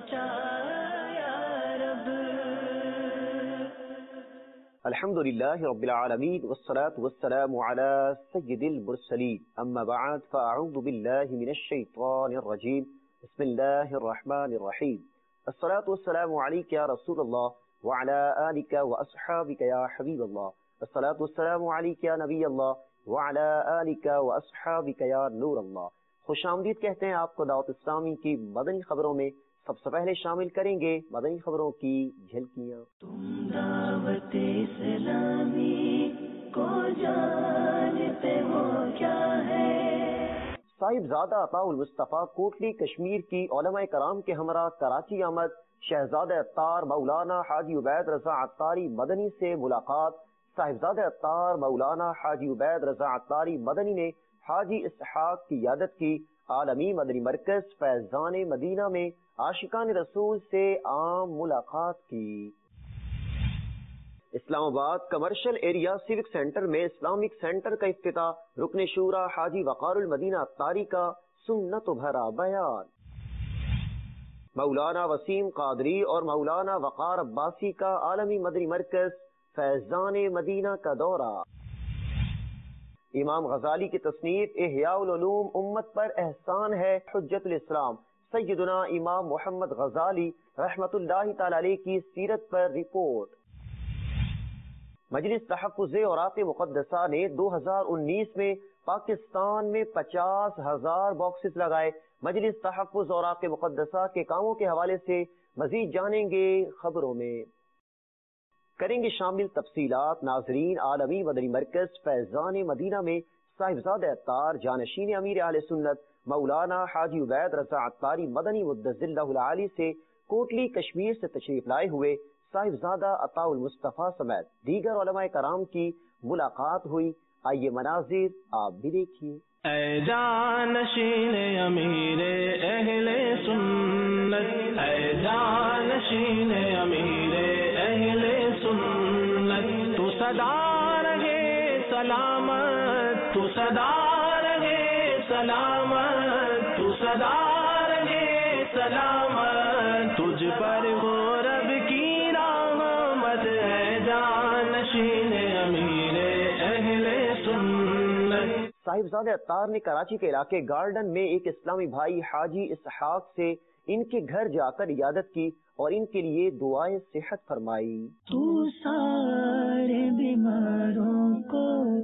پہنچا یا رب. الحمدللہ رب العالمین والصلاة والسلام علی سید المرسلین اما بعد فاعوذ باللہ من الشیطان الرجیم بسم اللہ الرحمن الرحیم الصلاة والسلام علیک یا رسول اللہ وعلی آلک واصحابک یا حبیب اللہ الصلاة والسلام علیک یا نبی اللہ وعلی آلک واصحابک یا نور اللہ. خوش آمدید کہتے ہیں آپ کو دعوت اسلامی کی مدنی خبروں میں. سب سے پہلے شامل کریں گے مدنی خبروں کی جھلکیاں. تم دعوت اسلامی کو جانتے ہو کیا ہے؟ صاحبزادہ عطاء المصطفیٰ کوٹلی کشمیر کی علماء کرام کے ہمراہ کراچی آمد. شہزادہ عطار مولانا حاجی عبید رضا عطاری مدنی سے ملاقات. صاحبزادہ عطار مولانا حاجی عبید رضا عطاری مدنی نے حاجی اسحاق کی عیادت کی. عالمی مدنی مرکز فیضان مدینہ میں عاشقان رسول سے عام ملاقات کی. Islamabad commercial area civic centre میں اسلامک سینٹر کا افتتاح. رکن شورا حاجی وقار المدینہ عطاری کا سنت بھرا بیان. مولانا وسیم قادری اور مولانا وقار عباسی کا عالمی مدنی مرکز فیضان مدینہ کا دورہ. امام غزالی کی تصنیف احیاء العلوم امت پر احسان ہے حجت الاسلام سیدنا امام محمد غزالی رحمت اللہ تعالی علیہ کی سیرت پر رپورٹ. مجلس تحفظ اوراق مقدسہ نے 2019 میں پاکستان میں 50,000 باکسز لگائے. مجلس تحفظ اوراق مقدسہ کے کاموں کے حوالے سے مزید جانیں گے خبروں میں. کریں گے شامل تفصیلات. ناظرین عالمی مدنی مرکز فیضان مدینہ میں صاحبزادہ عطار جانشین امیر اہل سنت مولانا حاجی عبید رضا عطاری مدنی مدظل اللہ العالی سے کوٹلی کشمیر سے تشریف لائے ہوئے صاحبزادہ عطاء المصطفیٰ سمیت دیگر علماء کرام کی ملاقات ہوئی. آئیے مناظر آپ بھی دیکھیے. اے جانشین امیر اہل سنت اے جانشین امیر اہل سنت تو صدا رہے سلامت تو صدا رہے سلامت تو صدا رہے سلامت تجھ پر ہو رب کی رحمت ہے جانشین امیر اہل سنت. صاحبزادہ عطار نے کراچی کے علاقے گارڈن میں ایک اسلامی بھائی حاجی اسحاق سے ان کے گھر جا کر عیادت کی اور ان کے لیے دعائیں صحت فرمائی. تو سارے بیماروں کو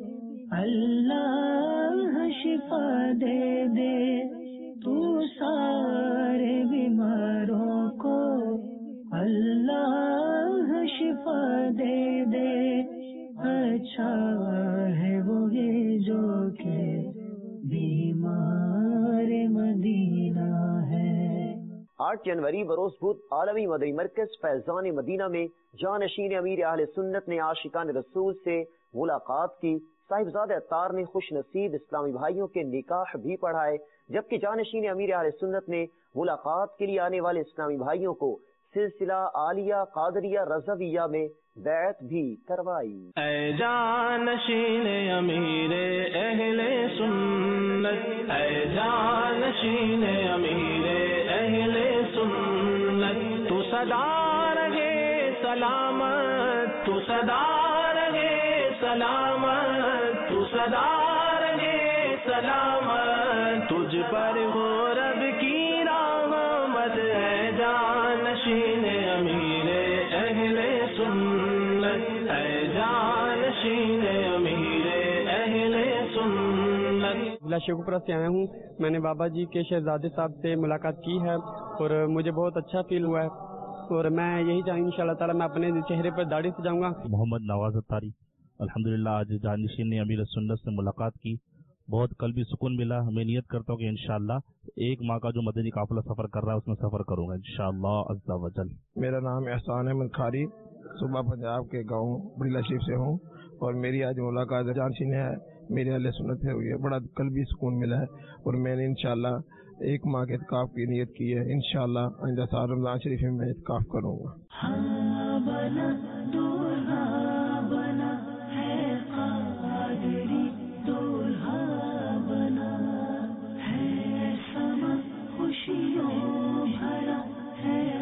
اللہ شفا دے دے تو سارے بیماروں کو اللہ شفا دے دے. اچھا ہے وہی جو کہ بیمار مدینہ ہے. 8 جنوری بروز بدھ عالمی مدنی مرکز فیضان مدینہ میں جانشین امیر اہل سنت نے عاشقان رسول سے ملاقات کی. صاحبزادہ عطار نے خوش نصیب اسلامی بھائیوں کے نکاح بھی پڑھائے جبکہ جانشین امیر اہل سنت نے ملاقات کے لیے آنے والے اسلامی بھائیوں کو سلسلہ عالیہ قادریہ رضویہ میں بیعت بھی کروائی. اے جانشین امیر اہل سنت اے جانشین امیر اہل سنت تو صدا رہے سلامت تو صدا رہے سلامت تو صدا رہے سلامت تجھ پر ہو رب کی رحمت ہے جانشین امیر اہل سنت اے جانشین امیر اہل سنت. شیخوپورہ سے آیا ہوں. میں نے بابا جی کے شہزادے صاحب سے ملاقات کی ہے اور مجھے بہت اچھا فیل ہوا ہے اور میں یہی چاہوں ان شاء اللہ تعالیٰ میں اپنے چہرے پر داڑھی سے جاؤں گا. محمد نواز عطاری الحمدللہ آج جانشین امیر سنت سے ملاقات کی. بہت قلبی سکون ملا. میں نیت کرتا ہوں کہ انشاءاللہ 1 ماہ کا جو مدنی قافلہ سفر کر رہا ہے اس میں سفر کروں گا انشاءاللہ عز و جل. میرا نام احسان احمد کھاری صوبہ پنجاب کے گاؤں بریلہ شریف سے ہوں اور میری آج ملاقات جانشین ہے میری اہل سنت ہے ہوئی ہے. بڑا قلبی سکون ملا ہے اور میں نے انشاءاللہ 1 ماہ کے اعتکاف کی نیت کی ہے. انشاءاللہ آئندہ سال رمضان شریف میں اعتکاف کروں گا. خوشیوں بھرا ہے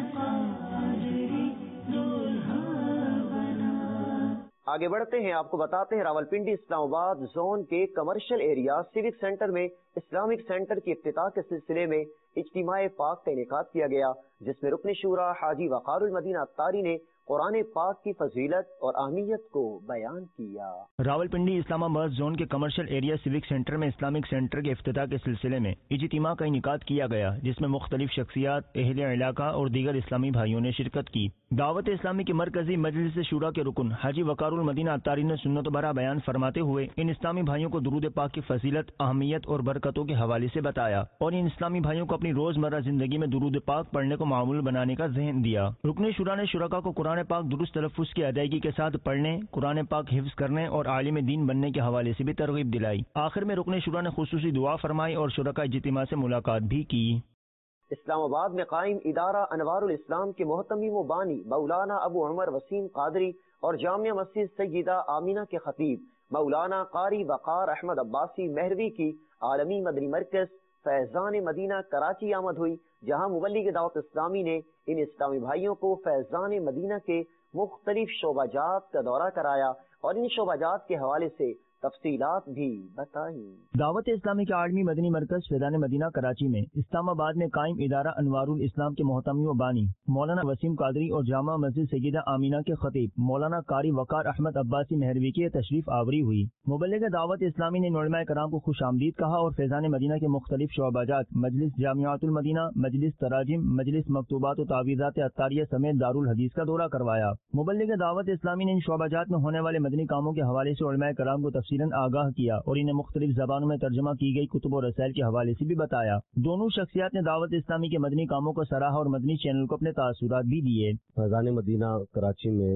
آگے بڑھتے ہیں، آپ کو بتاتے ہیں راولپنڈی اسلام آباد زون کے کمرشل ایریا سیوک سینٹر میں اسلامک سینٹر کی افتتاح کے سلسلے میں اجتماع پاک کا انعقاد کیا گیا، جس میں رکن شورا حاجی وقار المدینہ اتاری نے قرآن پاک کی فضیلت اور اہمیت کو بیان کیا۔ راولپنڈی اسلام آباد زون کے کمرشل ایریا سیوک سینٹر میں اسلامک سینٹر کے افتتاح کے سلسلے میں اجتماع کا انعقاد کیا گیا، جس میں مختلف شخصیات، اہل علاقہ اور دیگر اسلامی بھائیوں نے شرکت کی۔ دعوت اسلامی کے مرکزی مجلس شورا کے رکن حاجی وقار المدینہ اتاری نے سنت بھرا بیان فرماتے ہوئے ان اسلامی بھائیوں کو درود پاک کی فضیلت، اہمیت اور برکتوں کے حوالے سے بتایا اور ان اسلامی بھائیوں کو اپنی روزمرہ زندگی میں درود پاک پڑھنے کو معمول بنانے کا ذہن دیا۔ رکن شورا نے شرکاء کو قرآن پاک درست تلفظ کی ادائیگی کے ساتھ پڑھنے، قرآن پاک حفظ کرنے اور عالم دین بننے کے حوالے سے بھی ترغیب دلائی۔ آخر میں رکن شورا نے خصوصی دعا فرمائی اور شرکاء اجتماع سے ملاقات بھی کی۔ اسلام آباد میں قائم ادارہ انوار الاسلام کے محتمم و بانی مولانا ابو عمر وسیم قادری اور جامع مسجد سیدہ آمینہ کے خطیب مولانا قاری وقار احمد عباسی مہروی کی عالمی مدنی مرکز فیضان مدینہ کراچی آمد ہوئی، جہاں مبلغ دعوت اسلامی نے ان اسلامی بھائیوں کو فیضان مدینہ کے مختلف شعبہ جات کا دورہ کرایا اور ان شعبہ جات کے حوالے سے تفصیلات بھی بتائیں۔ دعوت اسلامی کے عالمی مدنی مرکز فیضان مدینہ کراچی میں اسلام آباد میں قائم ادارہ انوار الاسلام کے محتمی و بانی مولانا وسیم قادری اور جامع مسجد سیدہ آمینہ کے خطیب مولانا قاری وقار احمد عباسی مہروی کی تشریف آوری ہوئی۔ مبلغ دعوت اسلامی نے علماء کرام کو خوش آمدید کہا اور فیضان مدینہ کے مختلف شعبہ جات مجلس جامعات المدینہ، مجلس تراجم، مجلس مکتوبات و تعویذات عطاریہ سمیت دارالحدیث کا دورہ کروایا۔ مبلغ دعوت اسلامی نے ان شعبہ جات میں ہونے والے مدنی کاموں کے حوالے سے علماء کرام کو آگاہ کیا اور انہیں مختلف زبانوں میں ترجمہ کی گئی کتب و رسائل کے حوالے سے بھی بتایا۔ دونوں شخصیات نے دعوت اسلامی کے مدنی کاموں کو سراہا اور مدنی چینل کو اپنے تاثرات بھی دیے۔ فیضان مدینہ کراچی میں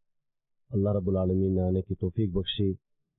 اللہ رب العالمین نے آنے کی توفیق بخشی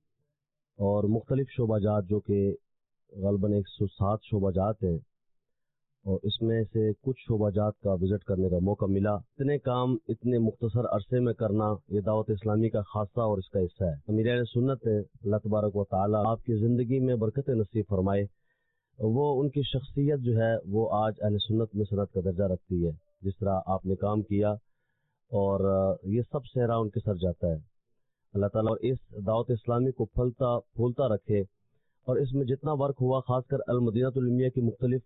اور مختلف شعبہ جات جو کہ غالباً 107 شعبہ جات ہیں اور اس میں سے کچھ شعبہ جات کا وزٹ کرنے کا موقع ملا۔ اتنے کام اتنے مختصر عرصے میں کرنا یہ دعوت اسلامی کا خاصہ اور اس کا حصہ ہے۔ امیر اہل سنت ہے، اللہ تبارک و تعالیٰ آپ کی زندگی میں برکت نصیب فرمائے۔ وہ ان کی شخصیت جو ہے وہ آج اہل سنت میں سند کا درجہ رکھتی ہے، جس طرح آپ نے کام کیا اور یہ سب صحرا ان کے سر جاتا ہے۔ اللہ تعالیٰ اور اس دعوت اسلامی کو پھلتا پھولتا رکھے اور اس میں جتنا ورک ہوا خاص کر المدینہ العلمیہ کی مختلف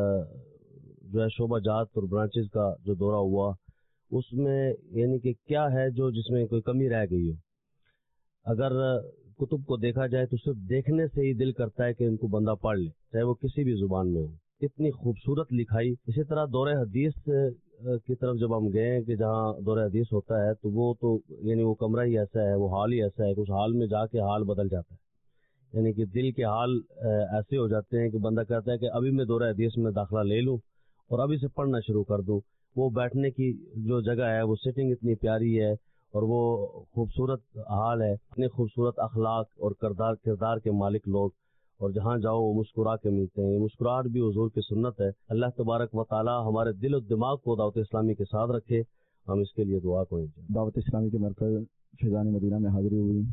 جو ہے شعبہ جات اور برانچز کا جو دورہ ہوا اس میں یعنی کہ کیا ہے جو جس میں کوئی کمی رہ گئی ہو۔ اگر کتب کو دیکھا جائے تو صرف دیکھنے سے ہی دل کرتا ہے کہ ان کو بندہ پڑھ لے، چاہے وہ کسی بھی زبان میں ہو۔ اتنی خوبصورت لکھائی۔ اسی طرح دورہ حدیث کی طرف جب ہم گئے کہ جہاں دورہ حدیث ہوتا ہے تو وہ تو یعنی وہ کمرہ ہی ایسا ہے، وہ حال ہی ایسا ہے کہ اس حال میں جا کے حال بدل جاتا ہے، یعنی کہ دل کے حال ایسے ہو جاتے ہیں کہ بندہ کہتا ہے کہ ابھی میں دورہ حدیث میں داخلہ لے لوں اور ابھی سے پڑھنا شروع کر دوں۔ وہ بیٹھنے کی جو جگہ ہے وہ سیٹنگ اتنی پیاری ہے اور وہ خوبصورت حال ہے، اتنے خوبصورت اخلاق اور کردار کے مالک لوگ، اور جہاں جاؤ وہ مسکرا کے ملتے ہیں۔ یہ مسکراہٹ بھی حضور کی سنت ہے۔ اللہ تبارک و تعالی ہمارے دل و دماغ کو دعوت اسلامی کے ساتھ رکھے، ہم اس کے لیے دعا کریں۔ دعوت اسلامی کے مرکز فیضان مدینہ میں حاضری ہوئی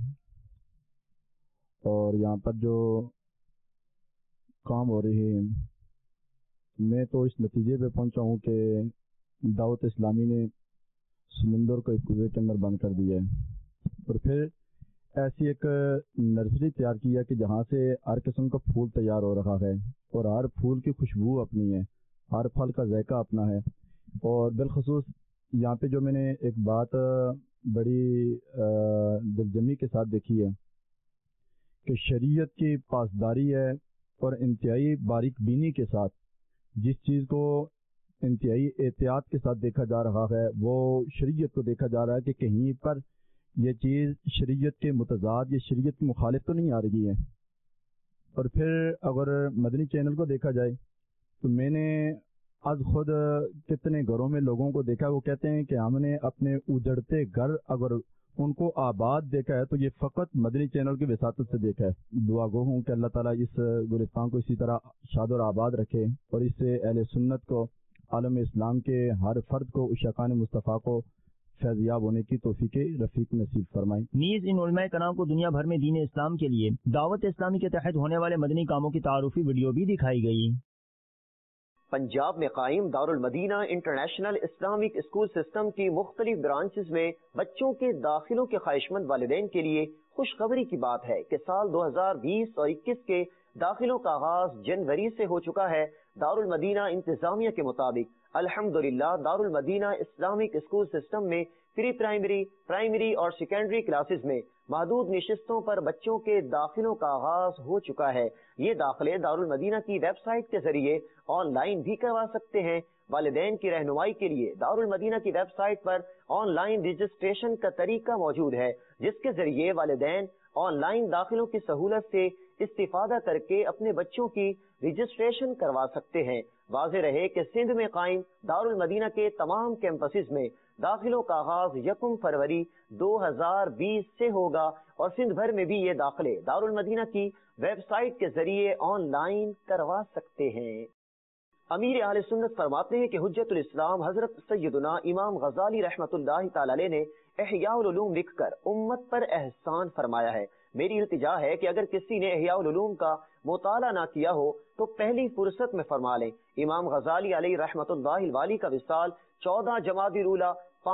اور یہاں پر جو کام ہو رہے ہیں میں تو اس نتیجے پہ پہنچا ہوں کہ دعوت اسلامی نے سمندر کو ایک کنویں کے اندر بند کر دیا ہے اور پھر ایسی ایک نرسری تیار کی ہے کہ جہاں سے ہر قسم کا پھول تیار ہو رہا ہے اور ہر پھول کی خوشبو اپنی ہے، ہر پھل کا ذائقہ اپنا ہے۔ اور بالخصوص یہاں پہ جو میں نے ایک بات بڑی دلجمی کے ساتھ دیکھی ہے کہ شریعت کی پاسداری ہے اور انتہائی باریک بینی کے ساتھ جس چیز کو انتہائی احتیاط کے ساتھ دیکھا جا رہا ہے وہ شریعت کو دیکھا جا رہا ہے کہ کہیں پر یہ چیز شریعت کے متضاد یا شریعت کی مخالف تو نہیں آ رہی ہے۔ اور پھر اگر مدنی چینل کو دیکھا جائے تو میں نے از خود کتنے گھروں میں لوگوں کو دیکھا، وہ کہتے ہیں کہ ہم نے اپنے اجڑتے گھر اگر ان کو آباد دیکھا ہے تو یہ فقط مدنی چینل کی وساطت سے دیکھا ہے۔ دعا گو ہوں کہ اللہ تعالیٰ اس گلستان کو اسی طرح شاد اور آباد رکھے اور اس سے اہل سنت کو، عالم اسلام کے ہر فرد کو عشاقان مصطفیٰ کو فیضیاب ہونے کی توفیق رفیق نصیب فرمائیں۔ نیز ان علماء کرام کو دنیا بھر میں دین اسلام کے لیے دعوت اسلامی کے تحت ہونے والے مدنی کاموں کی تعارفی ویڈیو بھی دکھائی گئی۔ پنجاب میں قائم Darulmadinah international Islamic school system کی مختلف برانچز میں بچوں کے داخلوں کے خواہشمند والدین کے لیے خوشخبری کی بات ہے کہ سال 2020 اور 21 کے داخلوں کا آغاز جنوری سے ہو چکا ہے۔ دارالمدینہ انتظامیہ کے مطابق الحمدللہ دارالمدینہ اسلامک اسکول سسٹم میں پری پرائمری اور سیکنڈری کلاسز میں محدود نشستوں پر بچوں کے داخلوں کا آغاز ہو چکا ہے۔ یہ داخلے دارالمدینہ کی ویب سائٹ کے ذریعے آن لائن بھی کروا سکتے ہیں۔ والدین کی رہنمائی کے لیے دارالمدینہ کی ویب سائٹ پر آن لائن رجسٹریشن کا طریقہ موجود ہے، جس کے ذریعے والدین آن لائن داخلوں کی سہولت سے استفادہ کر کے اپنے بچوں کی رجسٹریشن کروا سکتے ہیں۔ واضح رہے کہ سندھ میں قائم دارالمدینہ کے تمام کیمپسز میں داخلوں کا آغاز 1 فروری 2020 سے ہوگا اور سندھ بھر میں بھی یہ داخلے دارالمدینہ کی ویب سائٹ کے ذریعے آن لائن کروا سکتے ہیں۔ امیر اہل سنت فرماتے ہیں کہ حجت الاسلام حضرت سیدنا امام غزالی رحمت اللہ تعالی علیہ نے احیاء العلوم لکھ کر امت پر احسان فرمایا ہے۔ میری التجا ہے کہ اگر کسی نے احیاء العلوم کا مطالعہ نہ کیا ہو تو پہلی فرصت میں فرما لیں۔ امام غزالی علیہ رحمت اللہ الوالی کا وصال 14 جمادی الاولیٰ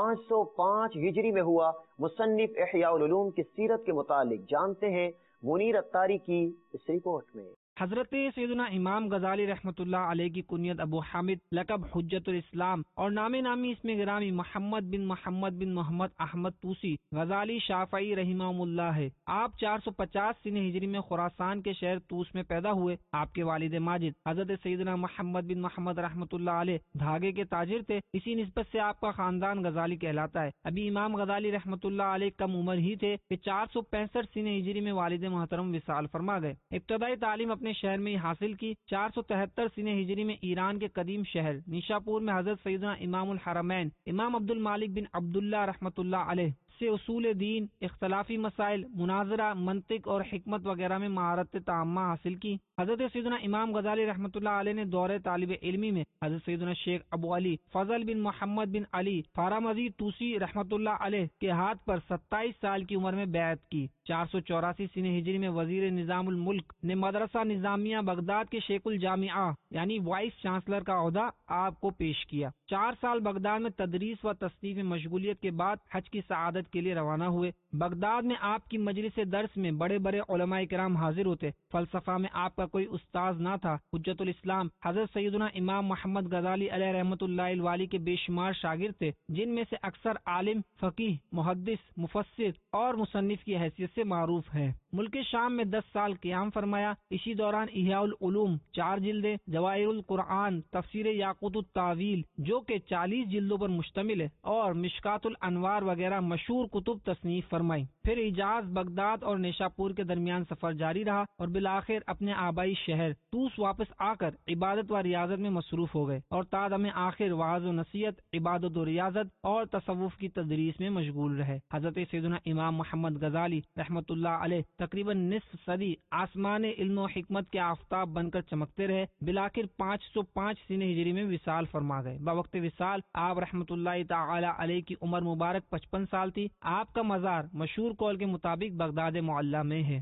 505 ہجری میں ہوا۔ مصنف احیاء العلوم کی سیرت کے متعلق جانتے ہیں منیر اتاری کی اس رپورٹ میں۔ حضرت سیدنا امام غزالی رحمۃ اللہ علیہ کی کنیت ابو حامد، لقب حجت الاسلام اور نام نامی اسم گرامی محمد بن محمد احمد توسی غزالی شافعی رحمہ اللہ ہے۔ آپ 450 سنہ ہجری میں خراسان کے شہر توس میں پیدا ہوئے۔ آپ کے والد ماجد حضرت سیدنا محمد بن محمد رحمۃ اللہ علیہ دھاگے کے تاجر تھے، اسی نسبت سے آپ کا خاندان غزالی کہلاتا ہے۔ ابھی امام غزالی رحمۃ اللہ علیہ کم عمر ہی تھے کہ 465 سنہ ہجری میں والد محترم وصال فرما گئے۔ ابتدائی تعلیم اپنے شہر میں حاصل کی۔ 473 سنہ ہجری میں ایران کے قدیم شہر نیشاپور میں حضرت سیدنا امام الحرمین امام عبد المالک بن عبداللہ رحمۃ اللہ علیہ سے اصول دین، اختلافی مسائل، مناظرہ، منطق اور حکمت وغیرہ میں مہارت تامہ حاصل کی۔ حضرت سیدنا امام غزالی رحمۃ اللہ علیہ نے دور طالب علمی میں حضرت سیدنا شیخ ابو علی فضل بن محمد بن علی فارامزی توسی رحمۃ اللہ علیہ کے ہاتھ پر 27 سال کی عمر میں بیعت کی۔ 484 سنہ ہجری میں وزیر نظام الملک نے مدرسہ نظامیہ بغداد کے شیخ الجامعہ یعنی وائس چانسلر کا عہدہ آپ کو پیش کیا۔ 4 سال بغداد میں تدریس و تصنیف میں مشغولیت کے بعد حج کی سعادت کے لیے روانہ ہوئے۔ بغداد میں آپ کی مجلس درس میں بڑے بڑے علماء کرام حاضر ہوتے۔ فلسفہ میں آپ کا کوئی استاذ نہ تھا۔ حجت الاسلام حضرت سیدنا امام محمد غزالی علیہ رحمۃ اللہ الوالی کے بے شمار شاگرد تھے، جن میں سے اکثر عالم، فقیہ، محدث، مفسر اور مصنف کی حیثیت سے معروف ہیں۔ ملک شام میں 10 سال قیام فرمایا۔ اسی دوران احیاء العلوم 4 جلدیں، جواہر القرآن، تفسیر یاقوت التاویل جو کہ 40 جلدوں پر مشتمل ہے، اور مشکات الانوار وغیرہ مشہور کتب تصنیف فرمائی۔ پھر حجاز، بغداد اور نیشاپور کے درمیان سفر جاری رہا اور بالآخر اپنے آبائی شہر توس واپس آ کر عبادت و ریاضت میں مصروف ہو گئے اور تادم آخر وعظ و نصیحت، عبادت و ریاضت اور تصوف کی تدریس میں مشغول رہے۔ حضرت سیدنا امام محمد غزالی رحمۃ اللہ علیہ تقریباً نصف صدی آسمان علم و حکمت کے آفتاب بن کر چمکتے رہے۔ بالآخر 505 سنہ ہجری میں وصال فرما گئے۔ بوقت وصال آپ رحمۃ اللہ تعالی علیہ کی عمر مبارک 55 سال تھی۔ آپ کا مزار مشہور قول کے مطابق بغداد معلیٰ میں ہے۔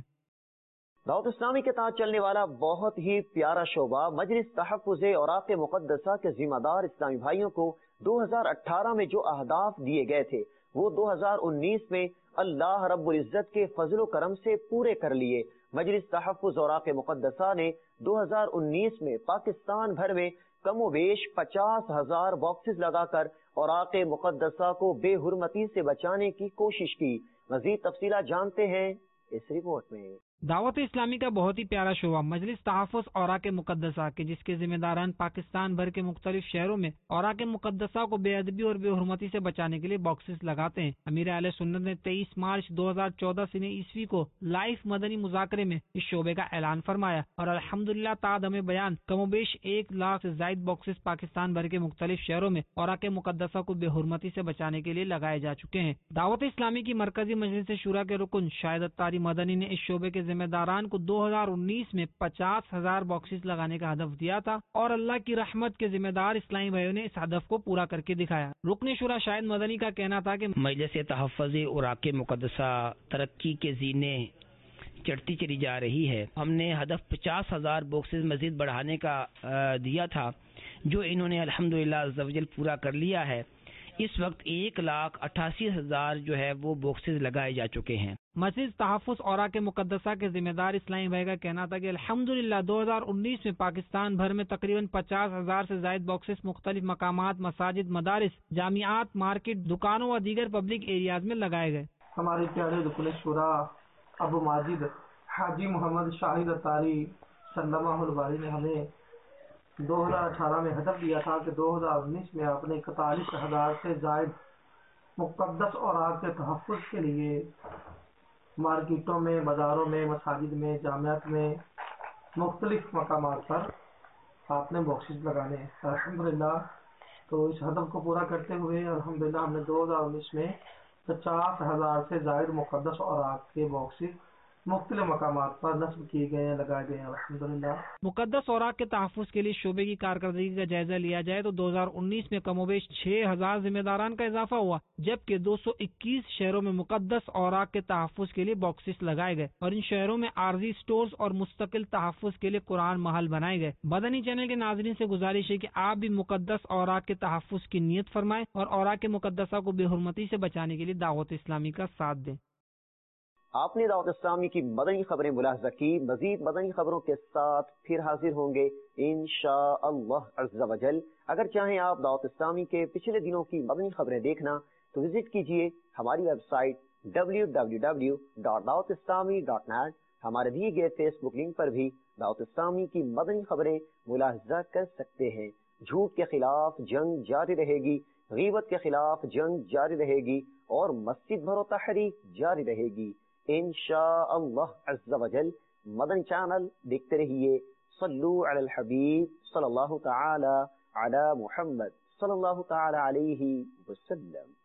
دعوت اسلامی کے تحت چلنے والا بہت ہی پیارا شعبہ مجلس تحفظ اوراق مقدسہ کے ذمہ دار اسلامی بھائیوں کو 2018 میں جو اہداف دیے گئے تھے وہ 2019 میں اللہ رب العزت کے فضل و کرم سے پورے کر لیے۔ مجلس تحفظ اوراق مقدسہ نے 2019 میں پاکستان بھر میں کم و بیش 50,000 باکسز لگا کر اوراق مقدسہ کو بے حرمتی سے بچانے کی کوشش کی۔ مزید تفصیلات جانتے ہیں اس رپورٹ میں۔ دعوت اسلامی کا بہت ہی پیارا شعبہ مجلس تحفظ اوراق مقدسہ کے جس کے ذمہ داران پاکستان بھر کے مختلف شہروں میں اوراق مقدسہ کو بے ادبی اور بے حرمتی سے بچانے کے لیے باکسز لگاتے ہیں۔ امیر اہل سنت نے 23 مارچ 2014 سنہ عیسوی کو لائف مدنی مذاکرے میں اس شعبے کا اعلان فرمایا اور الحمدللہ تعدم بیان کم و بیش 1 لاکھ سے زائد باکسز پاکستان بھر کے مختلف شہروں میں اوراق مقدسہ کو بے حرمتی سے بچانے کے لیے لگائے جا چکے ہیں۔ دعوت اسلامی کی مرکزی مجلس شورا کے رکن شاہد اتاری مدنی نے اس شعبے کے ذمہ داران کو 2019 میں 50,000 باکسز لگانے کا ہدف دیا تھا اور اللہ کی رحمت کے ذمہ دار اسلامی بھائیوں نے اس ہدف کو پورا کر کے دکھایا۔ رکن شورا شاہد مدنی کا کہنا تھا کہ مجلس تحفظ اوراق مقدسہ ترقی کے زینے چڑھتی چلی جا رہی ہے۔ ہم نے ہدف 50,000 باکسز مزید بڑھانے کا دیا تھا، جو انہوں نے الحمدللہ عز و جل پورا کر لیا ہے. اس وقت 1,88,000 جو ہے وہ باکسز لگائے جا چکے ہیں. مسجد تحفظ اوراق مقدسہ کے ذمہ دار اسلامی بھائی کا کہنا تھا کہ الحمدللہ 2019 میں پاکستان بھر میں تقریباً 50,000 سے زائد باکسز مختلف مقامات، مساجد، مدارس، جامعات، مارکیٹ، دکانوں اور دیگر پبلک ایریاز میں لگائے گئے. ہمارے پیارے رکن شورا ابو ماجد حاجی محمد شاہد اتاری سلمہ الباری نے ہمیں 2018 میں ہدف دیا تھا کہ 2019 میں اپنے 41,000 سے زائد مقدس اوراق کے تحفظ کے لیے مارکیٹوں میں، بازاروں میں، مساجد میں، جامعات میں، مختلف مقامات پر آپ نے باکسز لگانے ہیں. الحمدللہ تو اس ہدف کو پورا کرتے ہوئے الحمدللہ ہم نے 2019 میں 50,000 سے زائد مقدس اوراق کے باکسز مختلف مقامات پر نصب کیے گئے ہیں، لگائے گئے ہیں. الحمدللہ مقدس اوراق کے تحفظ کے لیے شعبے کی کارکردگی کا جائزہ لیا جائے تو 2019 میں کم و بیش 6,000 ذمہ داران کا اضافہ ہوا، جبکہ 221 شہروں میں مقدس اوراق کے تحفظ کے لیے باکسز لگائے گئے اور ان شہروں میں عارضی سٹورز اور مستقل تحفظ کے لیے قرآن محل بنائے گئے. مدنی چینل کے ناظرین سے گزارش ہے کہ آپ بھی مقدس اوراق کے تحفظ کی نیت فرمائیں اور اوراق مقدسہ کو بے حرمتی سے بچانے کے لیے دعوت اسلامی کا ساتھ دیں. آپ نے دعوت اسلامی کی مدنی خبریں ملاحظہ کی. مزید مدنی خبروں کے ساتھ پھر حاضر ہوں گے انشاءاللہ عز و جل. اگر چاہیں آپ دعوت اسلامی کے پچھلے دنوں کی مدنی خبریں دیکھنا تو وزٹ کیجئے ہماری ویب سائٹ www.dawatislami.net. ہمارے دیے گئے فیس بک لنک پر بھی دعوت اسلامی کی مدنی خبریں ملاحظہ کر سکتے ہیں. جھوٹ کے خلاف جنگ جاری رہے گی، غیبت کے خلاف جنگ جاری رہے گی اور مسجد بھرو تحریک جاری رہے گی انشاءاللہ عز و جل. مدنی چینل دیکھتے رہیے. صلو علی الحبیب صلی اللہ تعالی علی محمد صلی اللہ تعالی علیہ وسلم.